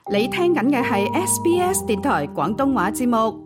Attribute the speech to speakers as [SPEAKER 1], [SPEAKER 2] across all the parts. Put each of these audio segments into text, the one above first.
[SPEAKER 1] 你聽緊嘅係 SBS 電台廣東話節目。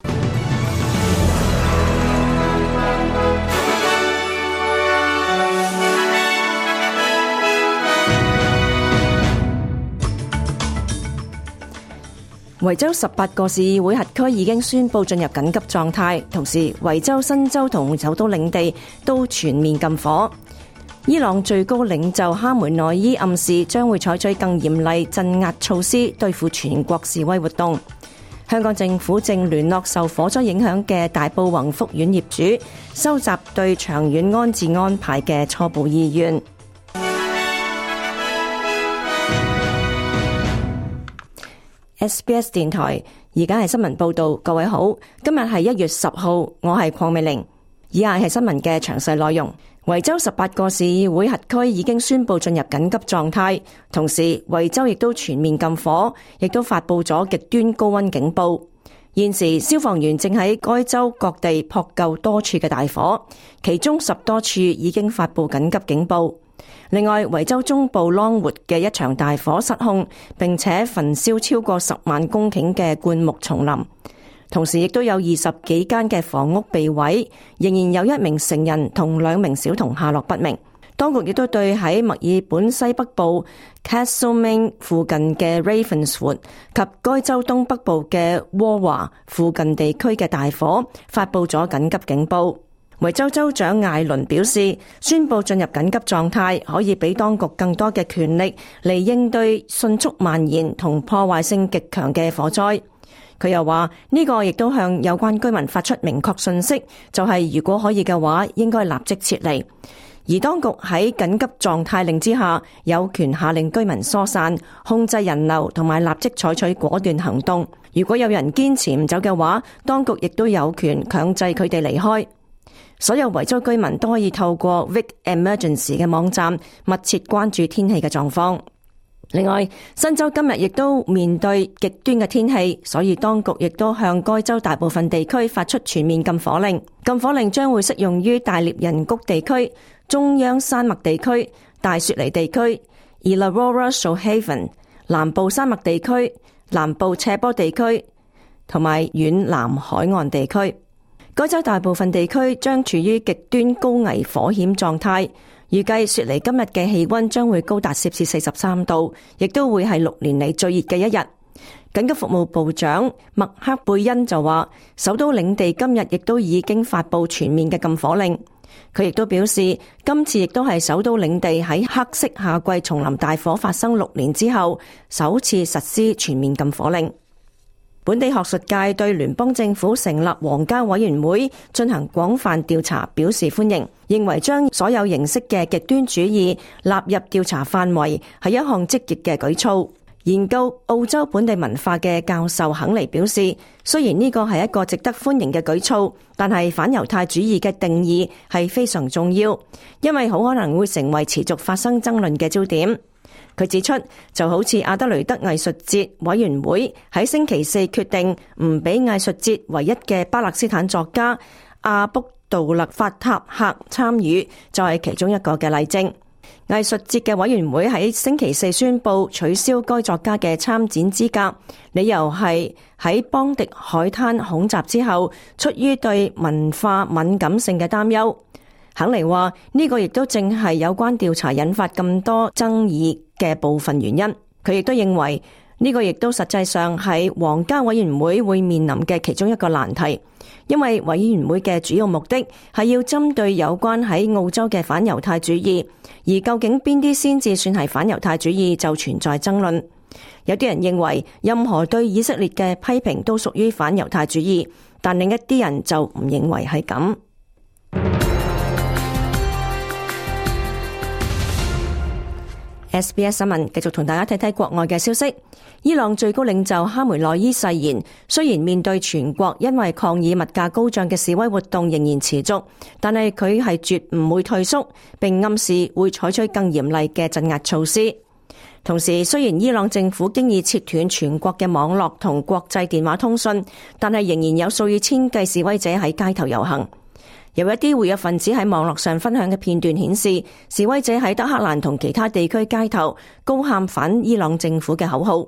[SPEAKER 2] 維州18個市議會轄區已經宣布進入緊急狀態，同時維州新州同首都領地都全面禁火。伊朗最高領袖哈梅內伊暗示將會採取更嚴厲鎮壓措施對付全國示威活動。香港政府正聯絡受火災影響嘅大埔宏福苑業主，收集對長遠安置安排嘅初步意願。SBS 電台，而家係新聞報道。各位好，今日係1月10號，我係鄺美玲。以下係新聞嘅詳細內容。維州18個市議會轄區已經宣布進入緊急狀態，同時維州亦都全面禁火，亦都發佈咗極端高溫警報。現時消防員正喺該州各地撲救多處嘅大火，其中10多處已經發佈緊急警報。另外，維州中部 Longwood 嘅一場大火失控，並且焚燒超過10萬公頃嘅灌木叢林，同時亦都有20幾間嘅房屋被毀，仍然有1名成人同2名小童下落不明。當局亦都對喺墨爾本西北部 Castlemaine 附近嘅 Ravenswood 及該州東北部嘅 Wawar 附近地區嘅大火發佈咗緊急警報。維州州長艾倫表示，宣布進入緊急狀態可以俾當局更多嘅權力嚟應對迅速蔓延同破壞性極強嘅火災。佢又話呢個亦都向有關居民發出明確訊息，就係如果可以嘅話，應該立即撤離。而當局喺緊急狀態令之下，有權下令居民疏散、控制人流同埋立即採取果斷行動。如果有人堅持唔走嘅話，當局亦都有權強制佢哋離開。所有維州居民都可以透過 Vic Emergency 嘅網站密切關注天氣嘅狀況。另外，新州今日亦都面對極端嘅天氣，所以當局亦都向該州大部分地區發出全面禁火令。禁火令將會適用於大獵人谷地區、中央山脈地區、大雪梨地區、Illawarra Shoalhaven、南部山脈地區、南部斜坡地區同埋遠南海岸地區。該州大部分地區將處於極端高危火險狀態，預計雪梨今日嘅氣溫將會高達攝氏43度，亦都會係6年嚟最熱嘅一日。緊急服務部長麥克貝恩就話，首都領地今日亦都已經發佈全面嘅禁火令。佢亦都表示，今次亦都係首都領地喺黑色夏季叢林大火發生6年之後，首次實施全面禁火令。本地學術界對聯邦政府成立皇家委員會進行廣泛調查表示歡迎，認為將所有形式嘅極端主義納入調查範圍係一項積極嘅舉措。研究澳洲本地文化嘅教授肯尼表示，雖然呢個係一個值得歡迎嘅舉措，但係反猶太主義嘅定義係非常重要，因為好可能會成為持續發生爭論嘅焦點。佢指出，就好似阿德雷德藝術節委員會喺星期4決定唔俾藝術節唯一嘅巴勒斯坦作家阿卜杜勒法塔克參與，就係其中一個嘅例證。藝術節嘅委員會喺星期4宣布取消該作家嘅參展資格，理由係喺邦迪海灘恐襲之後，出於對文化敏感性嘅擔憂。肯尼話呢個亦都正係有關調查引發咁多爭議嘅部分原因。佢亦都認為呢個亦都實際上係皇家委員會會面臨嘅其中一個難題，因為委員會嘅主要目的係要針對有關喺澳洲嘅反猶太主義，而究竟邊啲先至算係反猶太主義就存在爭論。有啲人認為任何對以色列嘅批評都屬於反猶太主義，但另一啲人就唔認為係咁。SBS 新聞繼續同大家睇睇國外嘅消息。伊朗最高領袖哈梅內伊誓言，雖然面對全國因為抗議物價高漲嘅示威活動仍然持續，但係佢係絕唔會退縮，並暗示會採取更嚴厲嘅鎮壓措施。同時，雖然伊朗政府經已切斷全國嘅網絡同國際電話通訊，但係仍然有數以千計示威者喺街頭遊行。有一啲活躍分子喺網絡上分享嘅片段顯示，示威者喺德黑蘭同其他地區街頭高喊反伊朗政府嘅口號。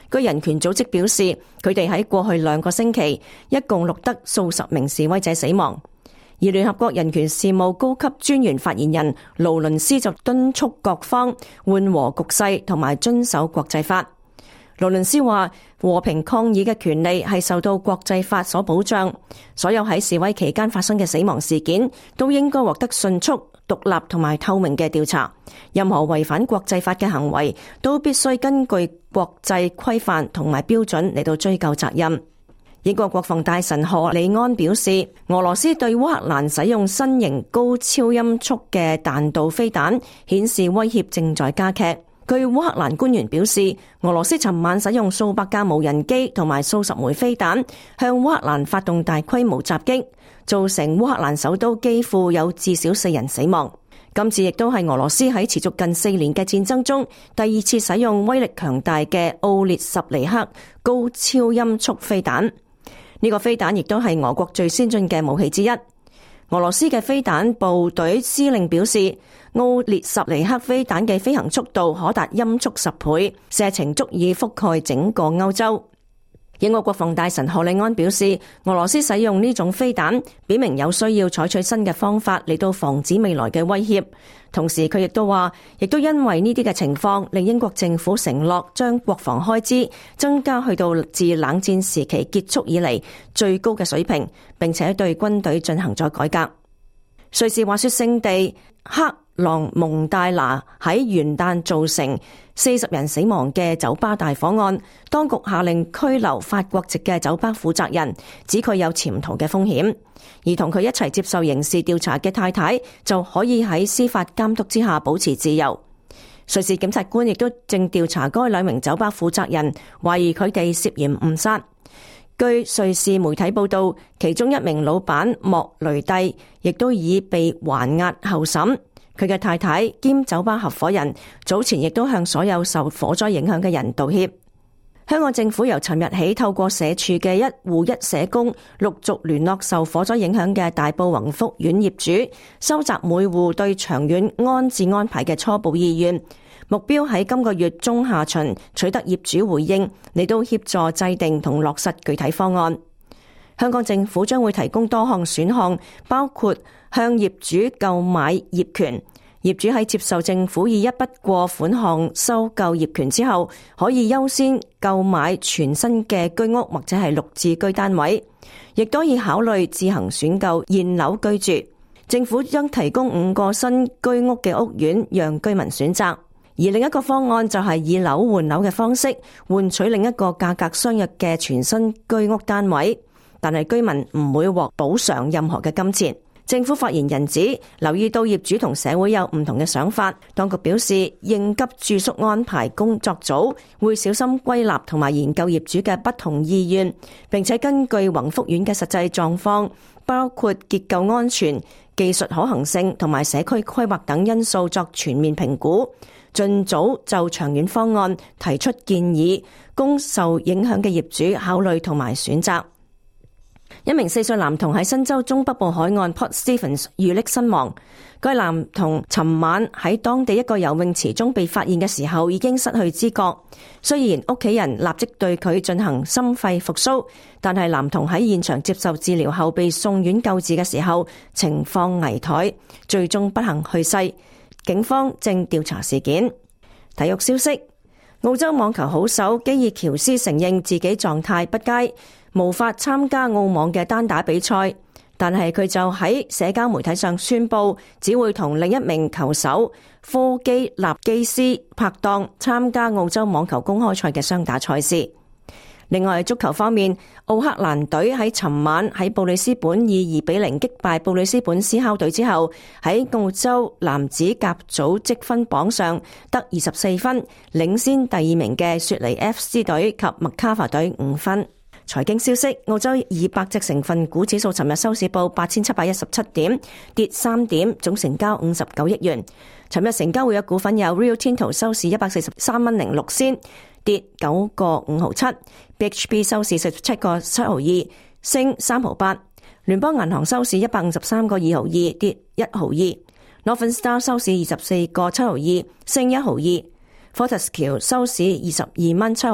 [SPEAKER 2] 據人權組織表示，佢哋喺過去2個星期一共錄得數十名示威者死亡。而聯合國人權事務高級專員發言人勞倫斯就敦促各方緩和局勢同埋遵守國際法。勞倫斯話，和平抗議嘅權利係受到國際法所保障，所有喺示威期間發生嘅死亡事件都應該獲得迅速、獨立同埋透明嘅調查。任何違反國際法嘅行為都必須根據國際規範同埋標準嚟到追究責任。英國國防大臣賀里安表示，俄羅斯對烏克蘭使用新型高超音速嘅彈道飛彈，顯示威脅正在加劇。據烏克蘭官員表示，俄羅斯尋晚使用數百架無人機同埋數十枚飛彈向烏克蘭發動大規模襲擊，造成烏克蘭首都基輔有至少4人死亡。今次亦都係俄羅斯喺持續近4年嘅戰爭中第2次使用威力強大嘅奧列什尼克高超音速飛彈。呢個飛彈亦都係俄國最先進嘅武器之一。俄羅斯嘅飛彈部隊司令表示，奧列什尼克飛彈嘅飛行速度可達音速10倍，射程足以覆蓋整個歐洲。英國國防大臣賀里安表示，俄羅斯使用呢種飛彈，表明有需要採取新嘅方法嚟到防止未來嘅威脅。同時，佢亦都話，亦都因為呢啲嘅情況，令英國政府承諾將國防開支增加去到自冷戰時期結束以嚟最高嘅水平，並且對軍隊進行咗改革。瑞士滑雪勝地克朗蒙大拿喺元旦造成40人死亡嘅酒吧大火案，當局下令拘留法國籍嘅酒吧負責人，指佢有潛逃嘅風險，而同佢一齊接受刑事調查嘅太太就可以喺司法監督之下保持自由。瑞士檢察官亦都正調查該2名酒吧負責人，懷疑佢哋涉嫌誤殺。據瑞士媒體報道，其中一名老闆莫雷蒂亦都已被還押候審。佢嘅太太兼酒吧合夥人早前亦都向所有受火災影響嘅人道歉。香港政府由尋日起透過社署嘅一戶一社工陸續聯絡受火災影響嘅大埔宏福苑業主，收集每戶對長遠安置安排嘅初步意願，目標喺今個月中下旬取得業主回應，嚟到協助制定同落實具體方案。香港政府將會提供多項選項，包括向業主購買業權。業主喺接受政府以一筆過款項收購業權之後，可以優先購買全新嘅居屋或者係綠置居單位，亦都可以考慮自行選購現樓居住。政府將提供5個新居屋嘅屋苑讓居民選擇。而另一個方案就係以樓換樓嘅方式換取另一個價格相若嘅全新居屋單位，但係居民唔會獲補償任何嘅金錢。政府發言人指，留意到業主同社會有唔同嘅想法，當局表示應急住宿安排工作組會小心歸納同埋研究業主嘅不同意願，並且根據宏福苑嘅實際狀況，包括結構安全、技術可行性同埋社區規劃等因素作全面評估，盡早就長遠方案提出建議，供受影響嘅業主考慮同埋選擇。一名4歲男童喺新州中北部海岸 Port Stephens 遇溺身亡。該男童尋晚喺當地一個游泳池中被發現嘅時候已經失去知覺，雖然屋企人立即對佢進行心肺復甦，但係男童喺現場接受治療後被送院救治嘅時候情況危殆，最終不幸去世。警方正調查事件。體育消息，澳洲網球好手基爾喬斯承認自己狀態不佳，無法參加澳網嘅單打比賽，但係佢就喺社交媒體上宣布，只會同另一名球手科基納基斯拍檔參加澳洲網球公開賽嘅雙打賽事。另外，足球方面，奧克蘭隊喺尋晚喺布里斯本以2-0擊敗布里斯本獅吼隊之後，喺澳洲男子甲組積分榜上得24分，領先第2名嘅雪梨 FC 隊及麥卡法隊5分。財經消息，澳洲200隻成分股指數尋日收市報8717點，跌3點，總成交59億元。尋日成交活躍股份有 Rio Tinto 收市143蚊06仙，跌9個5毫7。BHP 收市47個7毫2，升3毫8。聯邦銀行收市153個2毫2，跌1毫2。Northern Star 收市24個7毫2，升1毫2。Fortescue 收市22蚊7毫1，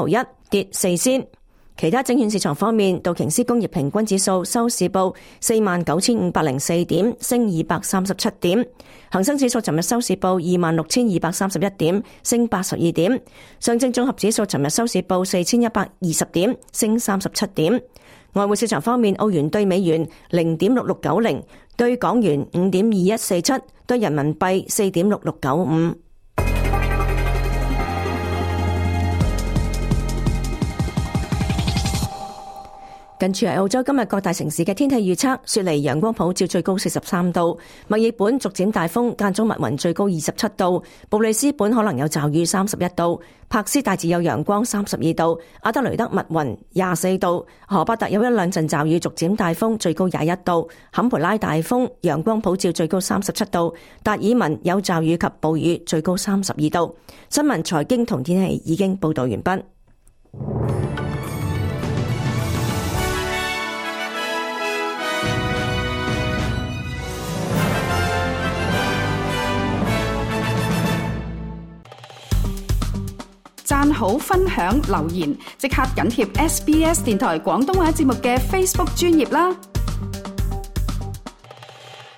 [SPEAKER 2] 跌4仙。其他證券市場方面，道瓊斯工業平均指數收市報 49,504 點，升237點。恒生指數尋日收市報 26,231 點，升82點。上證綜合指數尋日收市報 4,120 點，升37點。外匯市場方面，澳元兌美元 0.6690，兌港元 5.2147，兌人民幣 4.6695。近住係澳洲今日各大城市嘅天氣預測：雪梨陽光普照最高43度，墨爾本逐漸大風間中密雲最高27度，布里斯本可能有驟雨31度，柏斯大致有陽光32度，阿德雷德密雲24度，荷伯特有一兩陣驟雨逐漸大風最高21度，坎培拉大風陽光普照最高37度，達爾文有驟雨及暴雨最高32度。新聞財經同天氣已經報道完畢。
[SPEAKER 1] 讚好、分享、留言，即刻緊貼SBS 電台廣東話節目嘅 Facebook 專頁啦！